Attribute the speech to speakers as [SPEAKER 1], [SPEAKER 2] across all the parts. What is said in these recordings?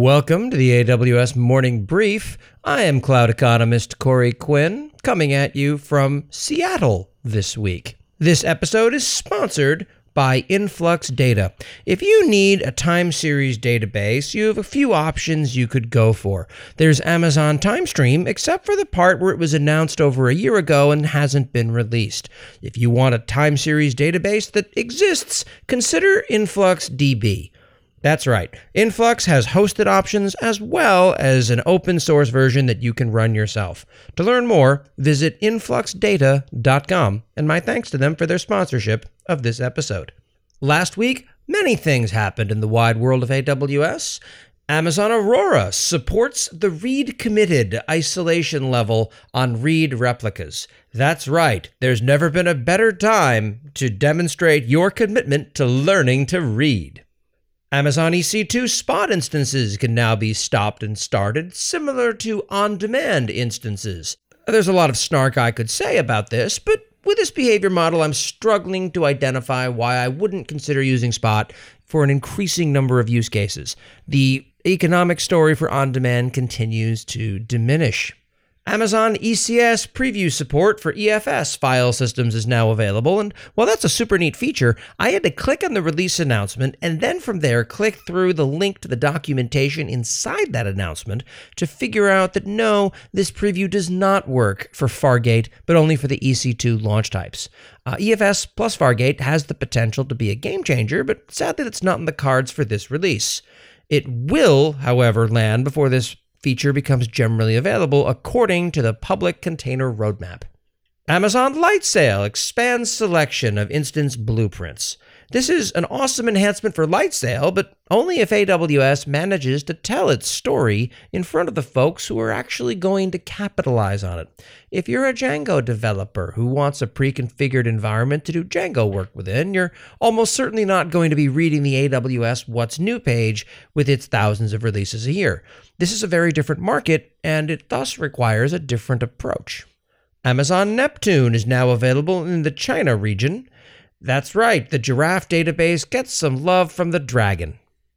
[SPEAKER 1] Welcome to the AWS Morning Brief. I am cloud economist Corey Quinn, coming at you from Seattle this week. This episode is sponsored by Influx Data. If you need a time series database, you have a few options you could go for. There's Amazon TimeStream, except for the part where it was announced over a year ago and hasn't been released. If you want a time series database that exists, consider InfluxDB. That's right. Influx has hosted options as well as an open source version that you can run yourself. To learn more, visit influxdata.com, and my thanks to them for their sponsorship of this episode. Last week, many things happened in the wide world of AWS. Amazon Aurora supports the read committed isolation level on read replicas. That's right. There's never been a better time to demonstrate your commitment to learning to read. Amazon EC2 Spot instances can now be stopped and started, similar to on-demand instances. There's a lot of snark I could say about this, but with this behavior model, I'm struggling to identify why I wouldn't consider using Spot for an increasing number of use cases. The economic story for on-demand continues to diminish. Amazon ECS preview support for EFS file systems is now available, and while that's a super neat feature, I had to click on the release announcement and then from there click through the link to the documentation inside that announcement to figure out that no, this preview does not work for Fargate, but only for the EC2 launch types. EFS plus Fargate has the potential to be a game changer, but sadly that's not in the cards for this release. It will, however, land before this feature becomes generally available according to the public container roadmap. Amazon Lightsail expands selection of instance blueprints. This is an awesome enhancement for Lightsail, but only if AWS manages to tell its story in front of the folks who are actually going to capitalize on it. If you're a Django developer who wants a pre-configured environment to do Django work within, you're almost certainly not going to be reading the AWS What's New page with its thousands of releases a year. This is a very different market, and it thus requires a different approach. Amazon Neptune is now available in the China region. That's right, the Giraffe database gets some love from the dragon.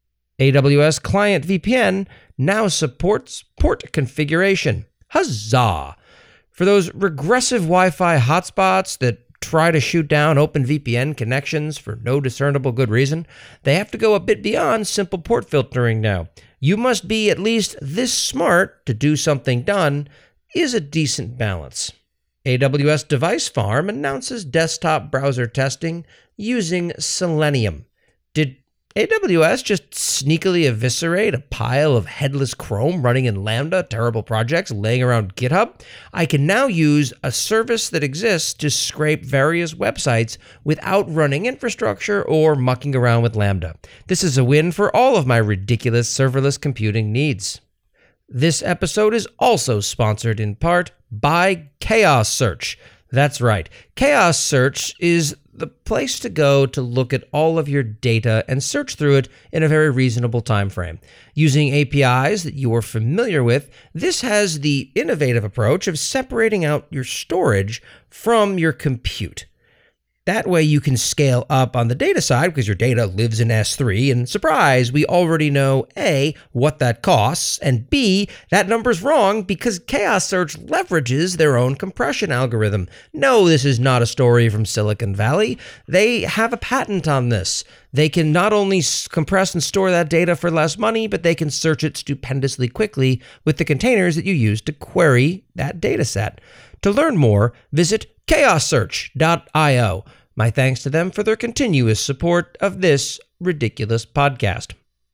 [SPEAKER 1] AWS Client VPN now supports port configuration. Huzzah! For those regressive Wi-Fi hotspots that try to shoot down OpenVPN connections for no discernible good reason, they have to go a bit beyond simple port filtering now. You must be at least this smart to do something done is a decent balance. AWS Device Farm announces desktop browser testing using Selenium. Did AWS just sneakily eviscerate a pile of headless Chrome running in Lambda terrible projects laying around GitHub? I can now use a service that exists to scrape various websites without running infrastructure or mucking around with Lambda. This is a win for all of my ridiculous serverless computing needs. This episode is also sponsored in part by Chaos Search. That's right. Chaos Search is the place to go to look at all of your data and search through it in a very reasonable time frame. Using APIs that you are familiar with, this has the innovative approach of separating out your storage from your compute. That way you can scale up on the data side because your data lives in S3, and surprise, we already know A, what that costs, and B, that number's wrong because Chaos Search leverages their own compression algorithm. No, this is not a story from Silicon Valley. They have a patent on this. They can not only compress and store that data for less money, but they can search it stupendously quickly with the containers that you use to query that data set. To learn more, visit chaossearch.io. My thanks to them for their continuous support of this ridiculous podcast.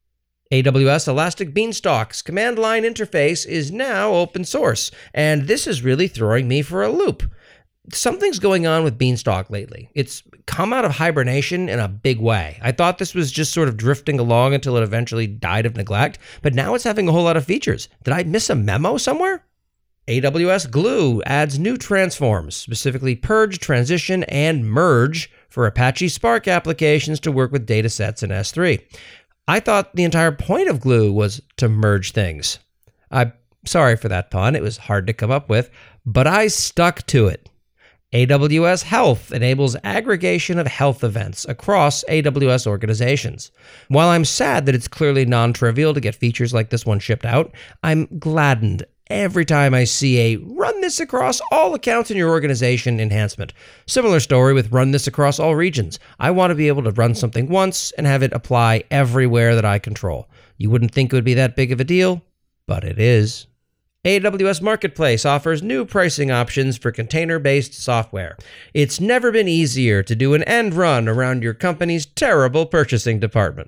[SPEAKER 1] AWS Elastic Beanstalk's command line interface is now open source, and this is really throwing me for a loop. Something's going on with Beanstalk lately. It's come out of hibernation in a big way. I thought this was just sort of drifting along until it eventually died of neglect, but now it's having a whole lot of features. Did I miss a memo somewhere? AWS Glue adds new transforms, specifically purge, transition, and merge for Apache Spark applications to work with datasets in S3. I thought the entire point of Glue was to merge things. I'm sorry for that pun. It was hard to come up with, but I stuck to it. AWS Health enables aggregation of health events across AWS organizations. While I'm sad that it's clearly non-trivial to get features like this one shipped out, I'm gladdened every time I see a run this across all accounts in your organization enhancement. Similar story with run this across all regions. I want to be able to run something once and have it apply everywhere that I control. You wouldn't think it would be that big of a deal, but it is. AWS Marketplace offers new pricing options for container-based software. It's never been easier to do an end run around your company's terrible purchasing department.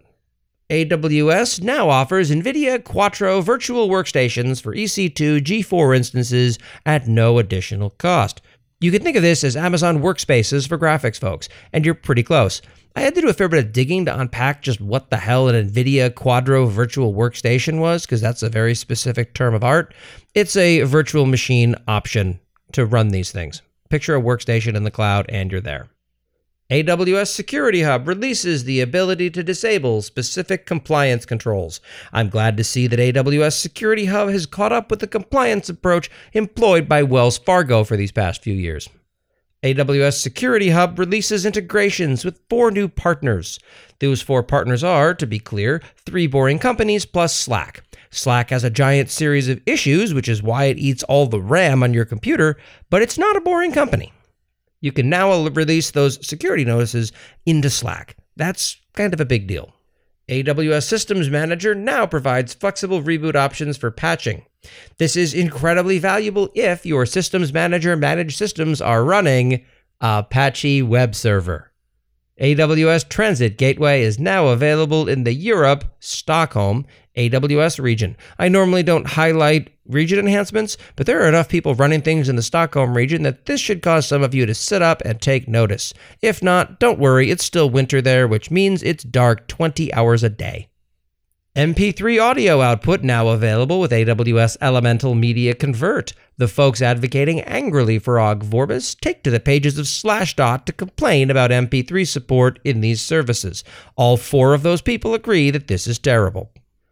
[SPEAKER 1] AWS now offers NVIDIA Quattro virtual workstations for EC2 G4 instances at no additional cost. You can think of this as Amazon Workspaces for graphics folks, and you're pretty close. I had to do a fair bit of digging to unpack just what the hell an NVIDIA Quadro virtual workstation was, because that's a very specific term of art. It's a virtual machine option to run these things. Picture a workstation in the cloud and you're there. AWS Security Hub releases the ability to disable specific compliance controls. I'm glad to see that AWS Security Hub has caught up with the compliance approach employed by Wells Fargo for these past few years. AWS Security Hub releases integrations with 4 new partners. Those 4 partners are, to be clear, 3 boring companies plus Slack. Slack has a giant series of issues, which is why it eats all the RAM on your computer, but it's not a boring company. You can now release those security notices into Slack. That's kind of a big deal. AWS Systems Manager now provides flexible reboot options for patching. This is incredibly valuable if your Systems Manager managed systems are running Apache web server. AWS Transit Gateway is now available in the Europe, Stockholm, AWS region. I normally don't highlight region enhancements, but there are enough people running things in the Stockholm region that this should cause some of you to sit up and take notice. If not, don't worry, it's still winter there, which means it's dark 20 hours a day. MP3 audio output now available with AWS Elemental Media Convert. The folks advocating angrily for Ogg Vorbis take to the pages of Slashdot to complain about MP3 support in these services. All 4 of those people agree that this is terrible.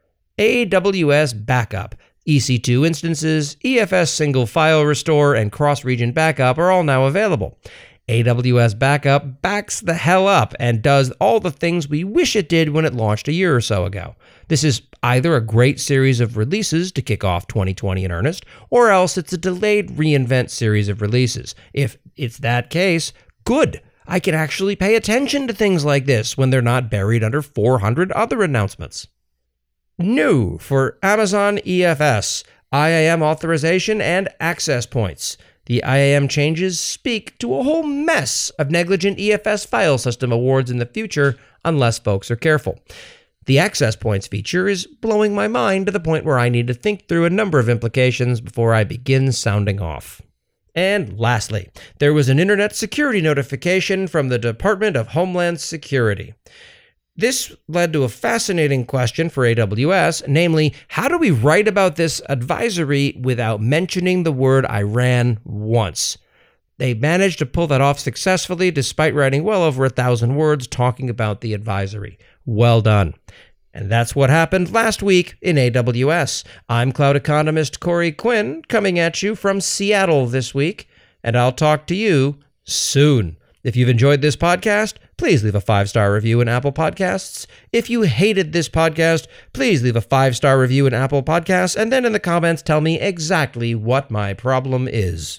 [SPEAKER 1] AWS Backup. EC2 instances, EFS single file restore, and cross-region backup are all now available. AWS Backup backs the hell up and does all the things we wish it did when it launched a year or so ago. This is either a great series of releases to kick off 2020 in earnest, or else it's a delayed reInvent series of releases. If it's that case, good. I can actually pay attention to things like this when they're not buried under 400 other announcements. New for Amazon EFS, IAM authorization and access points. The IAM changes speak to a whole mess of negligent EFS file system awards in the future unless folks are careful. The access points feature is blowing my mind to the point where I need to think through a number of implications before I begin sounding off. And lastly, there was an internet security notification from the Department of Homeland Security. This led to a fascinating question for AWS, namely, how do we write about this advisory without mentioning the word Iran once? They managed to pull that off successfully despite writing well over 1,000 words talking about the advisory. Well done. And that's what happened last week in AWS. I'm cloud economist Corey Quinn coming at you from Seattle this week, and I'll talk to you soon. If you've enjoyed this podcast, please leave a 5-star review in Apple Podcasts. If you hated this podcast, please leave a 5-star review in Apple Podcasts, and then in the comments tell me exactly what my problem is.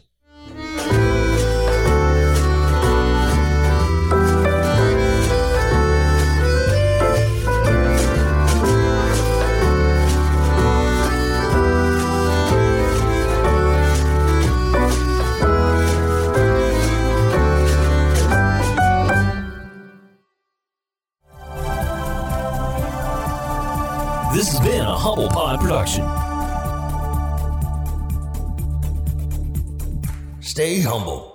[SPEAKER 2] This has been a Humble Pod production. Stay humble.